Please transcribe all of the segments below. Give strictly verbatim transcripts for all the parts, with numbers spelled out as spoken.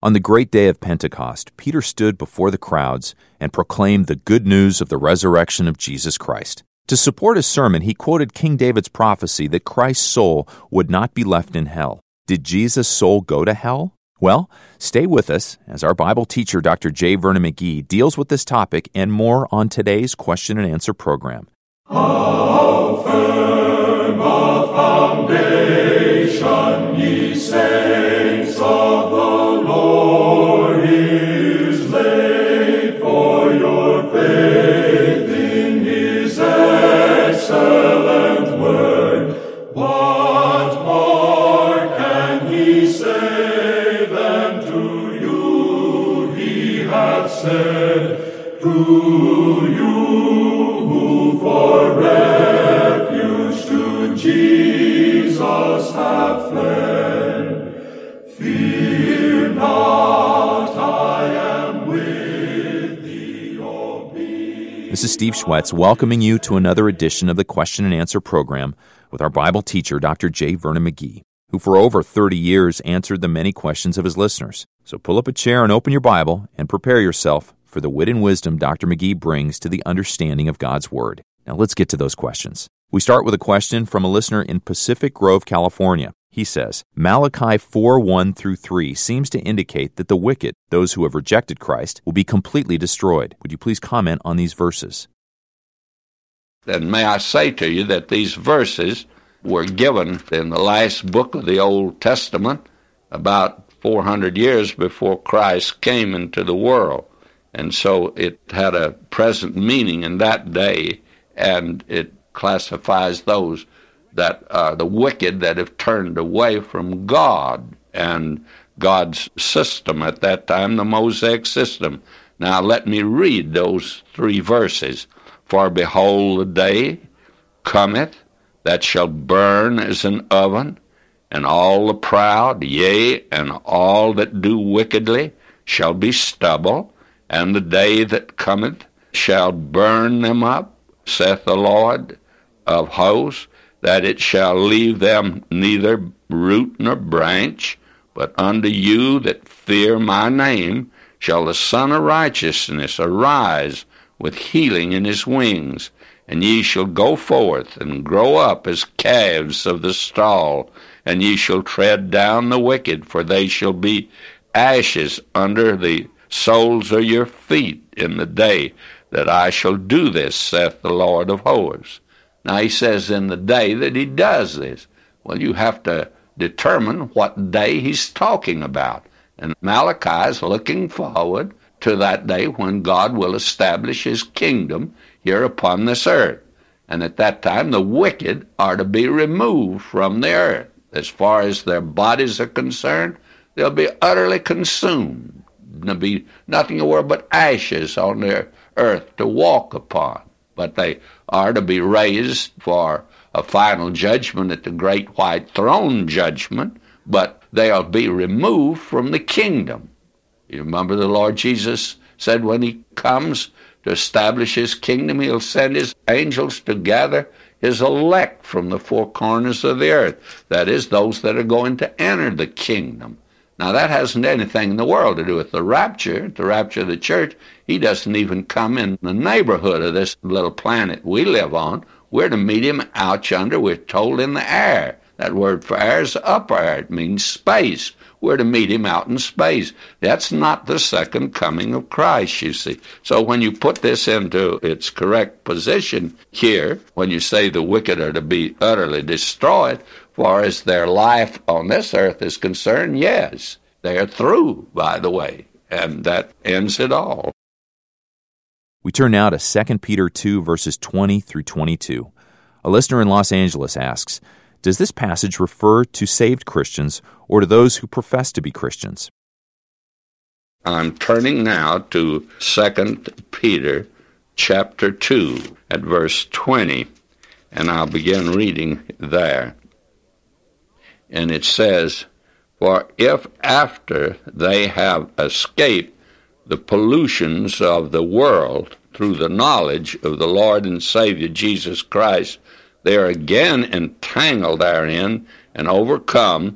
On the great day of Pentecost, Peter stood before the crowds and proclaimed the good news of the resurrection of Jesus Christ. To support his sermon, he quoted King David's prophecy that Christ's soul would not be left in hell. Did Jesus' soul go to hell? Well, stay with us as our Bible teacher, Doctor J. Vernon McGee, deals with this topic and more on today's question and answer program. How firm a foundation, ye saints of the Lord, is laid, for your faith in his excellent word. What more can he say than to you he hath said, to you who for refuge to Jesus have fled? Fear not, I am with thee, O be. This is Steve Schwetz welcoming you to another edition of the Question and Answer program with our Bible teacher, Doctor J. Vernon McGee, who for over thirty years answered the many questions of his listeners. So pull up a chair and open your Bible and prepare yourself for the wit and wisdom Doctor McGee brings to the understanding of God's Word. Now let's get to those questions. We start with a question from a listener in Pacific Grove, California. He says, Malachi four one through three seems to indicate that the wicked, those who have rejected Christ, will be completely destroyed. Would you please comment on these verses? Then may I say to you that these verses were given in the last book of the Old Testament about four hundred years before Christ came into the world. And so it had a present meaning in that day, and it classifies those that are the wicked that have turned away from God and God's system at that time, the Mosaic system. Now let me read those three verses. For behold, the day cometh that shall burn as an oven, and all the proud, yea, and all that do wickedly shall be stubble, and the day that cometh shall burn them up, saith the Lord of hosts, that it shall leave them neither root nor branch. But unto you that fear my name shall the Son of Righteousness arise with healing in his wings, and ye shall go forth and grow up as calves of the stall, and ye shall tread down the wicked, for they shall be ashes under the soles of your feet in the day that I shall do this, saith the Lord of hosts. Now he says in the day that he does this. Well, you have to determine what day he's talking about. And Malachi is looking forward to that day when God will establish his kingdom here upon this earth. And at that time, the wicked are to be removed from the earth. As far as their bodies are concerned, they'll be utterly consumed. There'll be nothing in the world but ashes on their earth to walk upon. But they are to be raised for a final judgment at the great white throne judgment, but they'll be removed from the kingdom. You remember the Lord Jesus said when he comes to establish his kingdom, he'll send his angels to gather his elect from the four corners of the earth. That is, those that are going to enter the kingdom. Now, that hasn't anything in the world to do with the rapture. The rapture of the church, he doesn't even come in the neighborhood of this little planet we live on. We're to meet him out yonder, we're told, in the air. That word for air is upper air. It means space. We're to meet him out in space. That's not the second coming of Christ, you see. So when you put this into its correct position here, when you say the wicked are to be utterly destroyed, far as their life on this earth is concerned, yes, they are through, by the way, and that ends it all. We turn now to Second Peter two, verses twenty through twenty-two. A listener in Los Angeles asks, does this passage refer to saved Christians or to those who profess to be Christians? I'm turning now to Second Peter chapter two at verse twenty, and I'll begin reading there. And it says, for if after they have escaped the pollutions of the world through the knowledge of the Lord and Savior Jesus Christ, they are again entangled therein and overcome,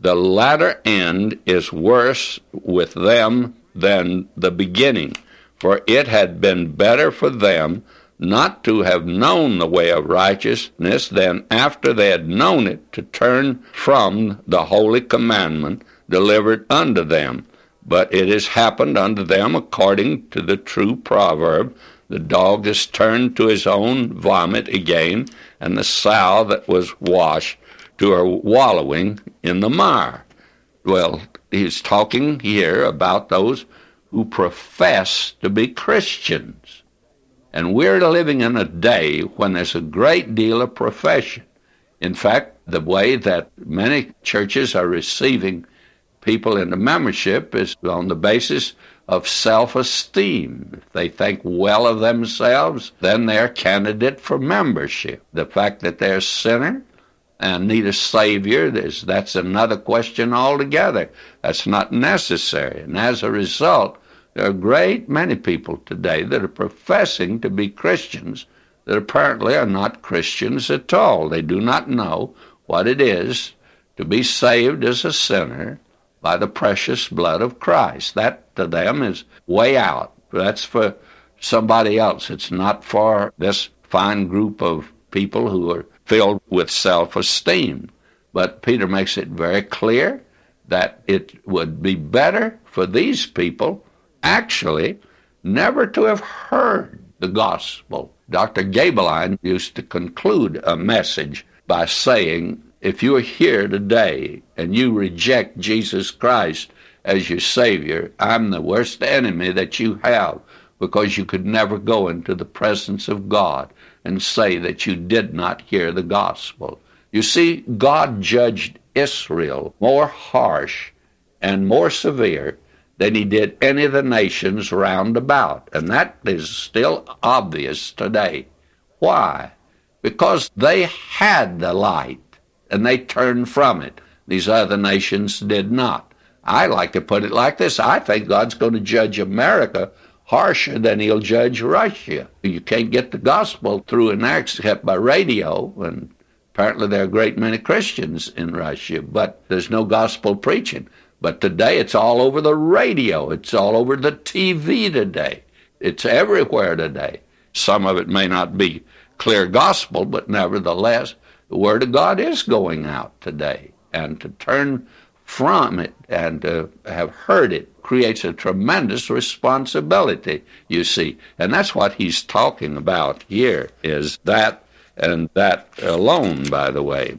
the latter end is worse with them than the beginning. For it had been better for them not to have known the way of righteousness than after they had known it to turn from the holy commandment delivered unto them. But it has happened unto them according to the true proverb, the dog is turned to his own vomit again, and the sow that was washed to her wallowing in the mire. Well, he's talking here about those who profess to be Christians. And we're living in a day when there's a great deal of profession. In fact, the way that many churches are receiving people into membership is on the basis of self-esteem. If they think well of themselves, then they're a candidate for membership. The fact that they're a sinner and need a Savior, that's another question altogether. That's not necessary. And as a result, there are a great many people today that are professing to be Christians that apparently are not Christians at all. They do not know what it is to be saved as a sinner by the precious blood of Christ. That to them is way out. That's for somebody else. It's not for this fine group of people who are filled with self-esteem. But Peter makes it very clear that it would be better for these people actually never to have heard the gospel. Doctor Gabeline used to conclude a message by saying, if you are here today and you reject Jesus Christ as your Savior, I'm the worst enemy that you have, because you could never go into the presence of God and say that you did not hear the gospel. You see, God judged Israel more harsh and more severe than he did any of the nations round about. And that is still obvious today. Why? Because they had the light, and they turned from it. These other nations did not. I like to put it like this. I think God's going to judge America harsher than he'll judge Russia. You can't get the gospel through in there except by radio, and apparently there are a great many Christians in Russia, but there's no gospel preaching. But today it's all over the radio. It's all over the T V today. It's everywhere today. Some of it may not be clear gospel, but nevertheless, the Word of God is going out today. And to turn from it and to have heard it creates a tremendous responsibility, you see. And that's what he's talking about here, is that and that alone, by the way.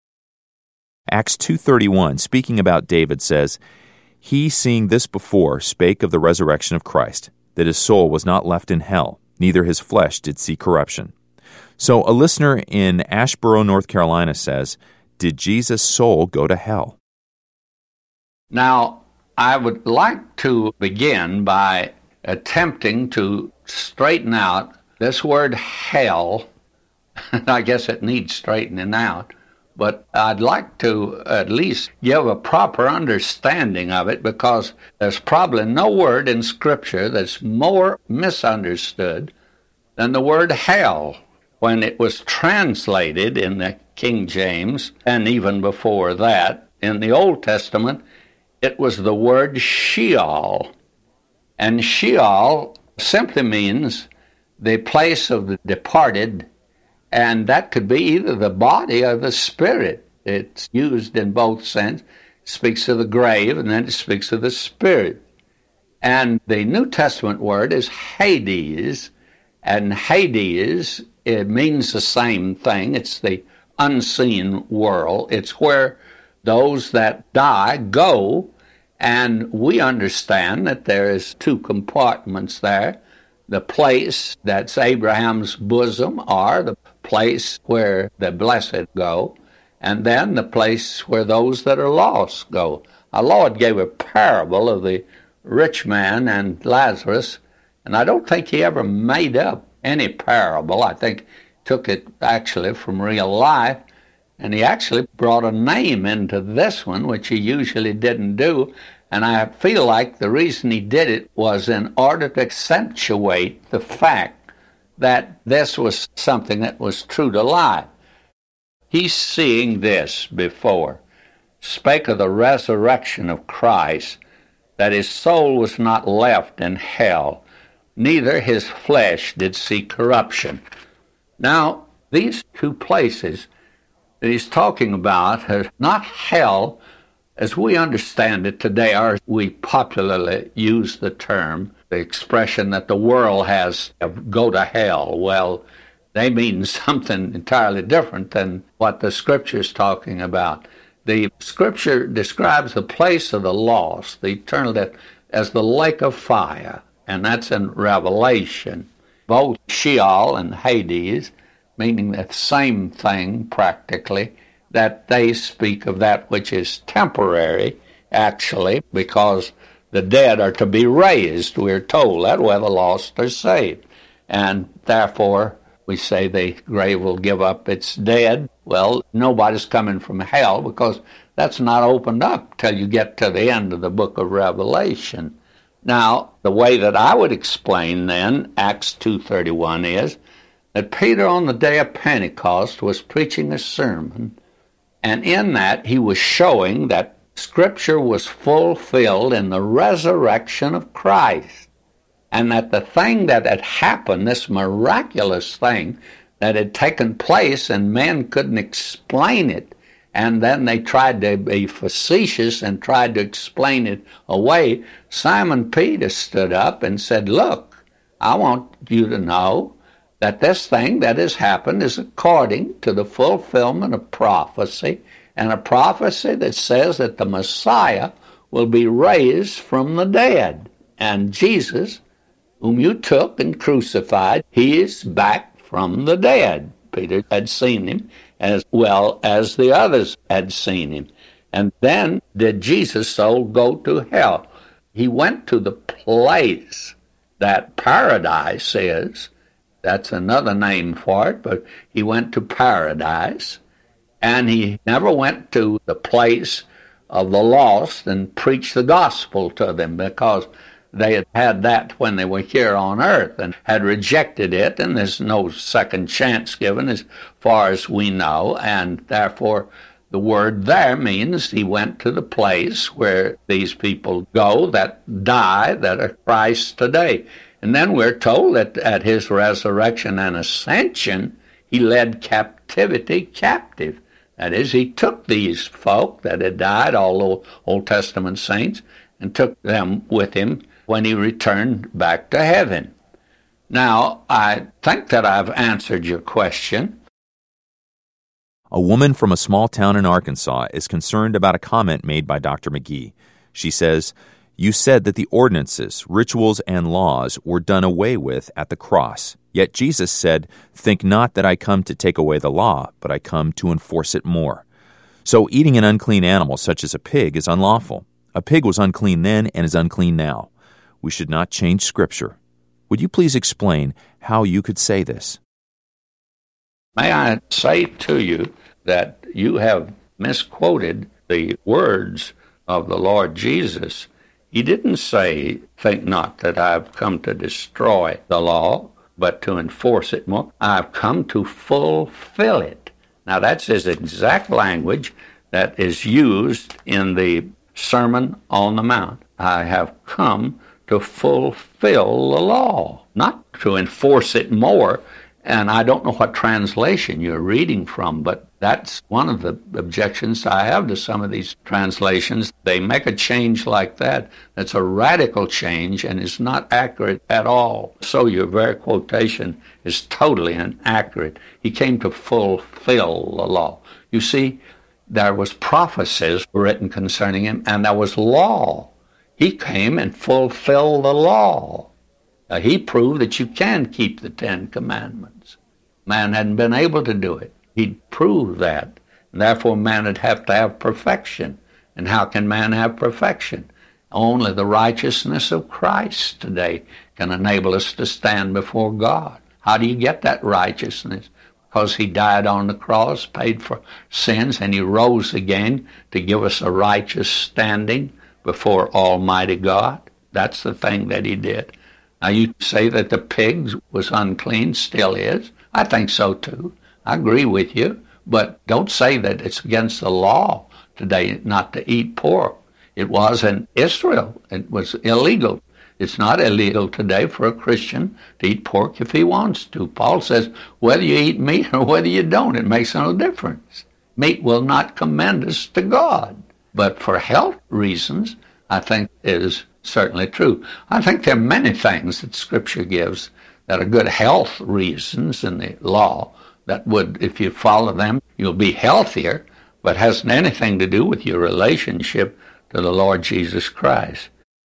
Acts two thirty-one, speaking about David, says, He, seeing this before, spake of the resurrection of Christ, that his soul was not left in hell, neither his flesh did see corruption. So a listener in Asheboro, North Carolina says, did Jesus' soul go to hell? Now, I would like to begin by attempting to straighten out this word hell. I guess it needs straightening out. But I'd like to at least give a proper understanding of it, because there's probably no word in Scripture that's more misunderstood than the word hell. When it was translated in the King James, and even before that, in the Old Testament, it was the word Sheol. And Sheol simply means the place of the departed, and that could be either the body or the spirit. It's used in both sense. It speaks of the grave, and then it speaks of the spirit. And the New Testament word is Hades, and Hades, it means the same thing. It's the unseen world. It's where those that die go, and we understand that there is two compartments there. The place that's Abraham's bosom, or the place where the blessed go, and then the place where those that are lost go. Our Lord gave a parable of the rich man and Lazarus, and I don't think he ever made up any parable. I think he took it actually from real life, and he actually brought a name into this one, which he usually didn't do. And I feel like the reason he did it was in order to accentuate the fact that this was something that was true to life. He's seeing this before. spake of the resurrection of Christ, that his soul was not left in hell, neither his flesh did see corruption. Now, these two places that he's talking about are not hell as we understand it today, or we popularly use the term, the expression that the world has of go to hell. Well, they mean something entirely different than what the Scripture is talking about. The Scripture describes the place of the lost, the eternal death, as the lake of fire, and that's in Revelation. Both Sheol and Hades, meaning the same thing practically, that they speak of that which is temporary, actually, because the dead are to be raised, we're told. That way the lost are saved. And therefore, we say the grave will give up its dead. Well, nobody's coming from hell because that's not opened up till you get to the end of the book of Revelation. Now, the way that I would explain then Acts two thirty-one is that Peter on the day of Pentecost was preaching a sermon, and in that he was showing that Scripture was fulfilled in the resurrection of Christ, and that the thing that had happened, this miraculous thing that had taken place and men couldn't explain it, and then they tried to be facetious and tried to explain it away, Simon Peter stood up and said, look, I want you to know that this thing that has happened is according to the fulfillment of prophecy, and a prophecy that says that the Messiah will be raised from the dead. And Jesus, whom you took and crucified, he is back from the dead. Peter had seen him as well as the others had seen him. And then did Jesus' soul go to hell? He went to the place that paradise is. That's another name for it, but he went to paradise. And he never went to the place of the lost and preached the gospel to them, because they had had that when they were here on earth and had rejected it, and there's no second chance given as far as we know, and therefore the word there means he went to the place where these people go that die, that are Christ today. And then we're told that at his resurrection and ascension, he led captivity captive. That is, he took these folk that had died, all the Old Testament saints, and took them with him when he returned back to heaven. Now, I think that I've answered your question. A woman from a small town in Arkansas is concerned about a comment made by Doctor McGee. She says, "You said that the ordinances, rituals, and laws were done away with at the cross. Yet Jesus said, 'Think not that I come to take away the law, but I come to enforce it more.' So eating an unclean animal such as a pig is unlawful. A pig was unclean then and is unclean now. We should not change Scripture. Would you please explain how you could say this?" May I say to you that you have misquoted the words of the Lord Jesus. He didn't say, "Think not that I've come to destroy the law, but to enforce it more. I've come to fulfill it." Now that's his exact language that is used in the Sermon on the Mount. I have come to fulfill the law, not to enforce it more. And I don't know what translation you're reading from, but that's one of the objections I have to some of these translations. They make a change like that. That's a radical change and is not accurate at all. So your very quotation is totally inaccurate. He came to fulfill the law. You see, there was prophecies written concerning him, and there was law. He came and fulfilled the law. Uh, he proved that you can keep the Ten Commandments. Man hadn't been able to do it. He proved that. And therefore, man would have to have perfection. And how can man have perfection? Only the righteousness of Christ today can enable us to stand before God. How do you get that righteousness? Because he died on the cross, paid for sins, and he rose again to give us a righteous standing before Almighty God. That's the thing that he did. Now, you say that the pig was unclean, still is. I think so, too. I agree with you. But don't say that it's against the law to today not to eat pork. It was in Israel. It was illegal. It's not illegal today for a Christian to eat pork if he wants to. Paul says, whether you eat meat or whether you don't, it makes no difference. Meat will not commend us to God. But for health reasons, I think it is certainly true. I think there are many things that Scripture gives that are good health reasons in the law that would, if you follow them, you'll be healthier, but hasn't anything to do with your relationship to the Lord Jesus Christ.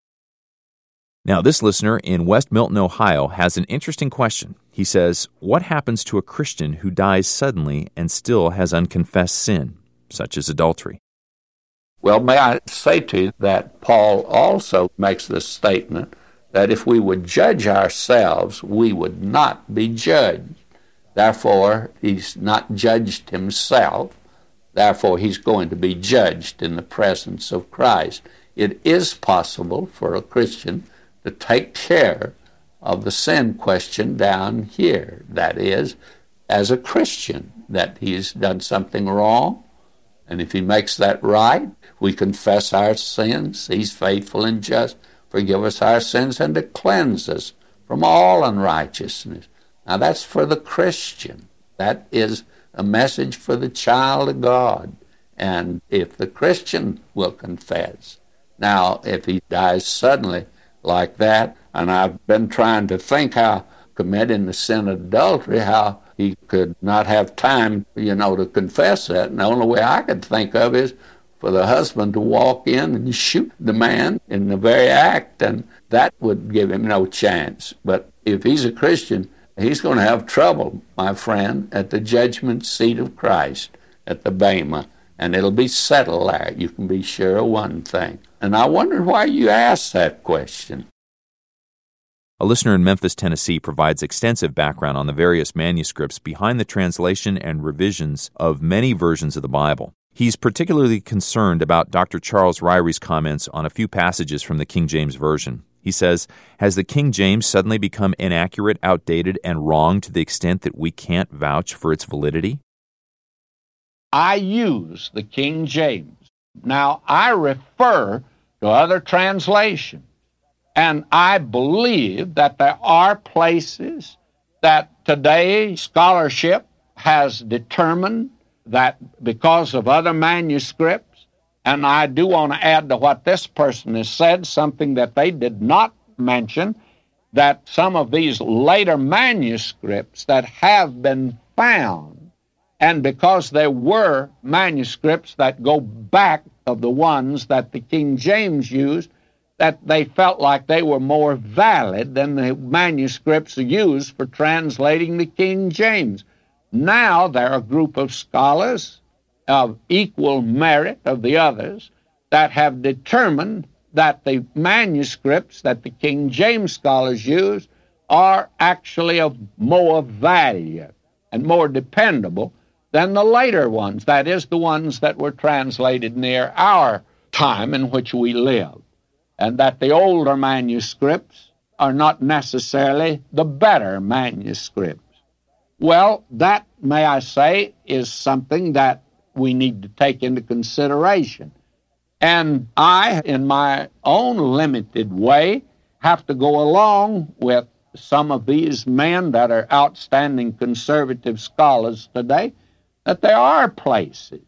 Now, this listener in West Milton, Ohio, has an interesting question. He says, what happens to a Christian who dies suddenly and still has unconfessed sin, such as adultery? Well, may I say to you that Paul also makes the statement that if we would judge ourselves, we would not be judged. Therefore, he's not judged himself. Therefore, he's going to be judged in the presence of Christ. It is possible for a Christian to take care of the sin question down here. That is, as a Christian, that he's done something wrong, and if he makes that right, we confess our sins. He's faithful and just, forgive us our sins, and to cleanse us from all unrighteousness. Now, that's for the Christian. That is a message for the child of God. And if the Christian will confess. Now, if he dies suddenly like that, and I've been trying to think how committing the sin of adultery, how he could not have time, you know, to confess that. And the only way I could think of is for the husband to walk in and shoot the man in the very act, and that would give him no chance. But if he's a Christian, he's going to have trouble, my friend, at the judgment seat of Christ, at the Bema, and it'll be settled there. You can be sure of one thing. And I wondered why you asked that question. A listener in Memphis, Tennessee, provides extensive background on the various manuscripts behind the translation and revisions of many versions of the Bible. He's particularly concerned about Doctor Charles Ryrie's comments on a few passages from the King James Version. He says, has the King James suddenly become inaccurate, outdated, and wrong to the extent that we can't vouch for its validity? I use the King James. Now, I refer to other translations, and I believe that there are places that today scholarship has determined that because of other manuscripts, and I do want to add to what this person has said, something that they did not mention, that some of these later manuscripts that have been found, and because there were manuscripts that go back of the ones that the King James used, that they felt like they were more valid than the manuscripts used for translating the King James. Now there are a group of scholars of equal merit of the others that have determined that the manuscripts that the King James scholars use are actually of more value and more dependable than the later ones, that is, the ones that were translated near our time in which we live, and that the older manuscripts are not necessarily the better manuscripts. Well, that, may I say, is something that we need to take into consideration. And I, in my own limited way, have to go along with some of these men that are outstanding conservative scholars today, that there are places,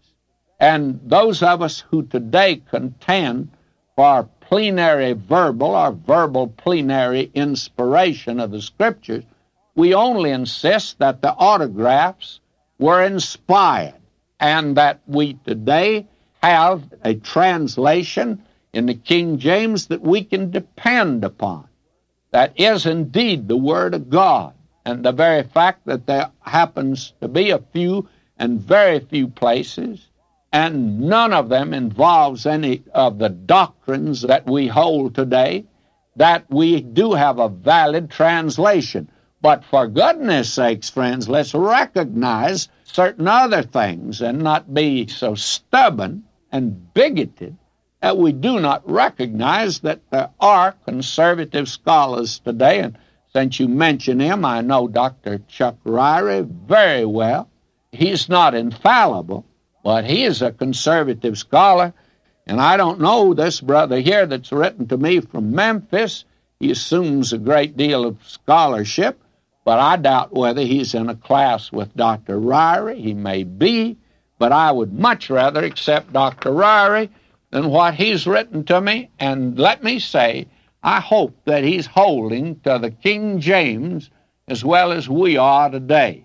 and those of us who today contend for plenary verbal or verbal plenary inspiration of the Scriptures, we only insist that the autographs were inspired, and that we today have a translation in the King James that we can depend upon, that is indeed the Word of God. And the very fact that there happens to be a few and very few places, and none of them involves any of the doctrines that we hold today, that we do have a valid translation. But for goodness sakes, friends, let's recognize certain other things and not be so stubborn and bigoted that we do not recognize that there are conservative scholars today. And since you mention him, I know Doctor Chuck Ryrie very well. He's not infallible, But he is a conservative scholar, and I don't know this brother here that's written to me from Memphis. He assumes a great deal of scholarship, but I doubt whether he's in a class with Doctor Ryrie. He may be, but I would much rather accept Doctor Ryrie than what he's written to me. And let me say, I hope that he's holding to the King James as well as we are today.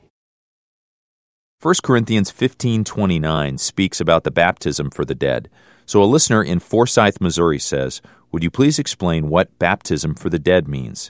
First Corinthians fifteen twenty-nine speaks about the baptism for the dead. So a listener in Forsyth, Missouri says, would you please explain what baptism for the dead means?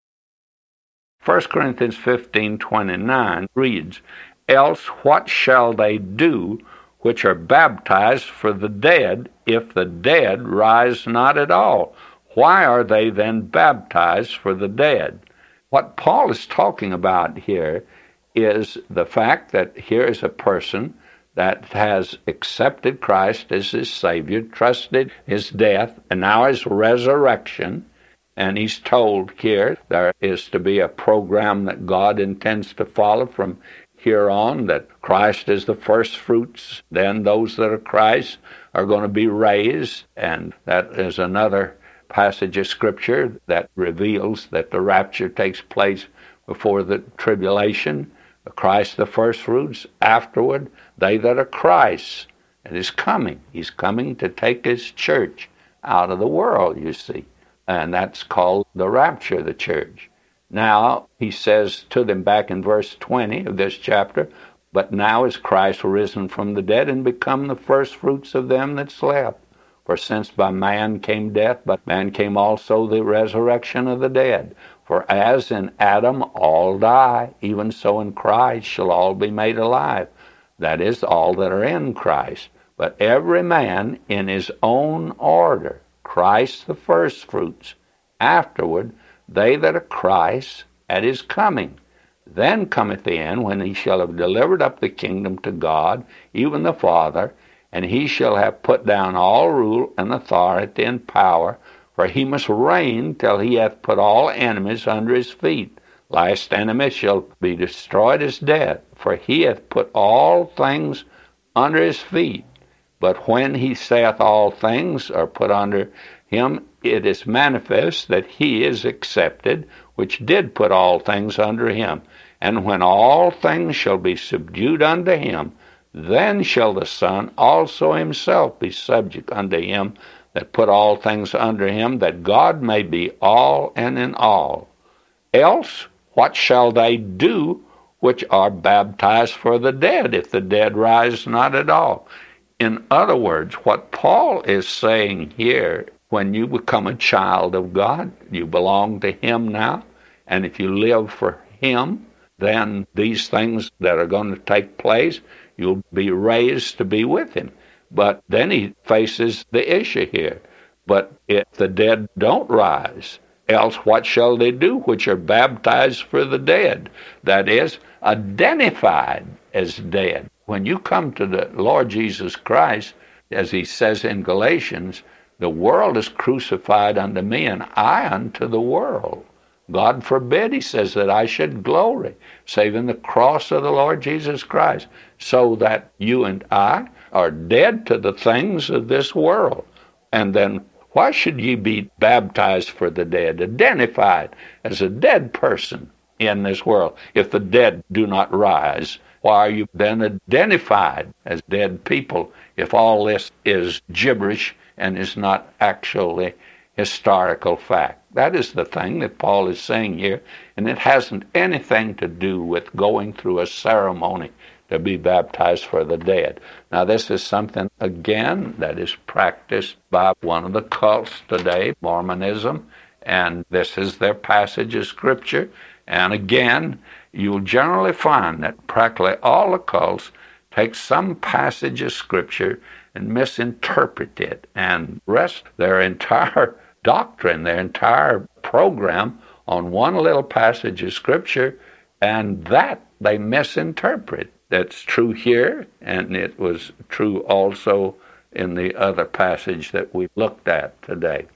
First Corinthians fifteen twenty-nine reads, Else what shall they do which are baptized for the dead, if the dead rise not at all? Why are they then baptized for the dead? What Paul is talking about here is the fact that here is a person that has accepted Christ as his Savior, trusted his death, and now his resurrection. And he's told here there is to be a program that God intends to follow from here on, that Christ is the first fruits, then those that are Christ are going to be raised. And that is another passage of Scripture that reveals that the rapture takes place before the tribulation. Christ the first fruits, afterward they that are Christ. And is coming. He's coming to take his church out of the world, you see. And that's called the rapture of the church. Now, he says to them back in verse twenty of this chapter, But now is Christ risen from the dead and become the first fruits of them that slept. For since by man came death, by man came also the resurrection of the dead. For as in Adam all die, even so in Christ shall all be made alive. That is, all that are in Christ. But every man in his own order. Christ the firstfruits. Afterward, they that are Christ at his coming. Then cometh the end, when he shall have delivered up the kingdom to God, even the Father, and he shall have put down all rule and authority and power, for he must reign till he hath put all enemies under his feet. Last enemy shall be destroyed as death, for he hath put all things under his feet. But when he saith all things are put under him, it is manifest that he is accepted, which did put all things under him. And when all things shall be subdued unto him, then shall the Son also himself be subject unto him that put all things under him, that God may be all and in all. Else what shall they do which are baptized for the dead, if the dead rise not at all? In other words, what Paul is saying here, when you become a child of God, you belong to him now, and if you live for him, then these things that are going to take place, you'll be raised to be with him. But then he faces the issue here. But if the dead don't rise, else what shall they do which are baptized for the dead? That is, identified as dead. When you come to the Lord Jesus Christ, as he says in Galatians, the world is crucified unto me, and I unto the world. God forbid, he says, that I should glory, save in the cross of the Lord Jesus Christ, so that you and I are dead to the things of this world. And then why should ye be baptized for the dead, identified as a dead person in this world? If the dead do not rise, why are you then identified as dead people if all this is gibberish and is not actually historical fact? That is the thing that Paul is saying here, and it hasn't anything to do with going through a ceremony to be baptized for the dead. Now, this is something, again, that is practiced by one of the cults today, Mormonism, and this is their passage of Scripture. And again, you'll generally find that practically all the cults take some passage of Scripture and misinterpret it and rest their entire doctrine, their entire program on one little passage of Scripture, and that they misinterpret. That's true here, and it was true also in the other passage that we looked at today.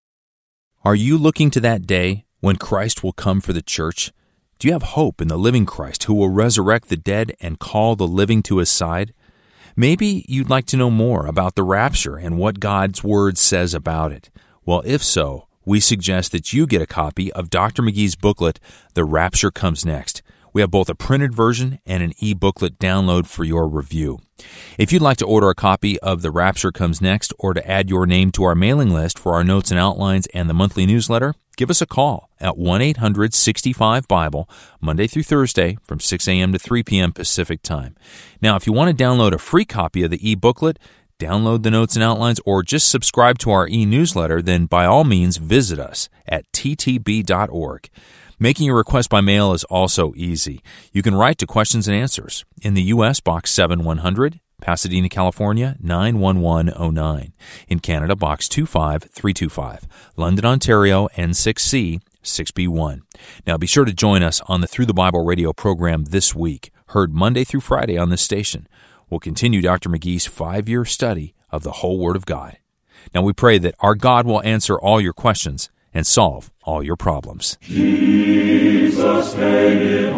Are you looking to that day when Christ will come for the church? Do you have hope in the living Christ who will resurrect the dead and call the living to his side? Maybe you'd like to know more about the rapture and what God's Word says about it. Well, if so, we suggest that you get a copy of Doctor McGee's booklet, The Rapture Comes Next. We have both a printed version and an e-booklet download for your review. If you'd like to order a copy of The Rapture Comes Next or to add your name to our mailing list for our notes and outlines and the monthly newsletter, give us a call at one eight hundred sixty-five Bible, Monday through Thursday from six a.m. to three p.m. Pacific Time. Now, if you want to download a free copy of the e-booklet, download the notes and outlines, or just subscribe to our e-newsletter, then by all means visit us at t t b dot org. Making a request by mail is also easy. You can write to Questions and Answers in the U S Box seven one hundred, Pasadena, California, nine one one oh nine. In Canada, Box two five three two five. London, Ontario, N six C six B one. Now be sure to join us on the Through the Bible radio program this week, heard Monday through Friday on this station. We'll continue Doctor McGee's five-year study of the whole Word of God. Now we pray that our God will answer all your questions and solve all your problems. Jesus paid it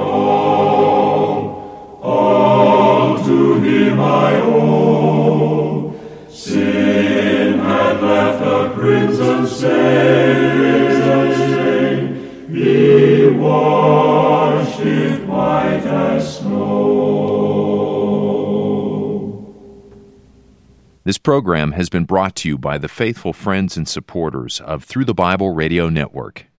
all, all to Him I owe. Sin had left a crimson stain, He washed it white as snow. This program has been brought to you by the faithful friends and supporters of Through the Bible Radio Network.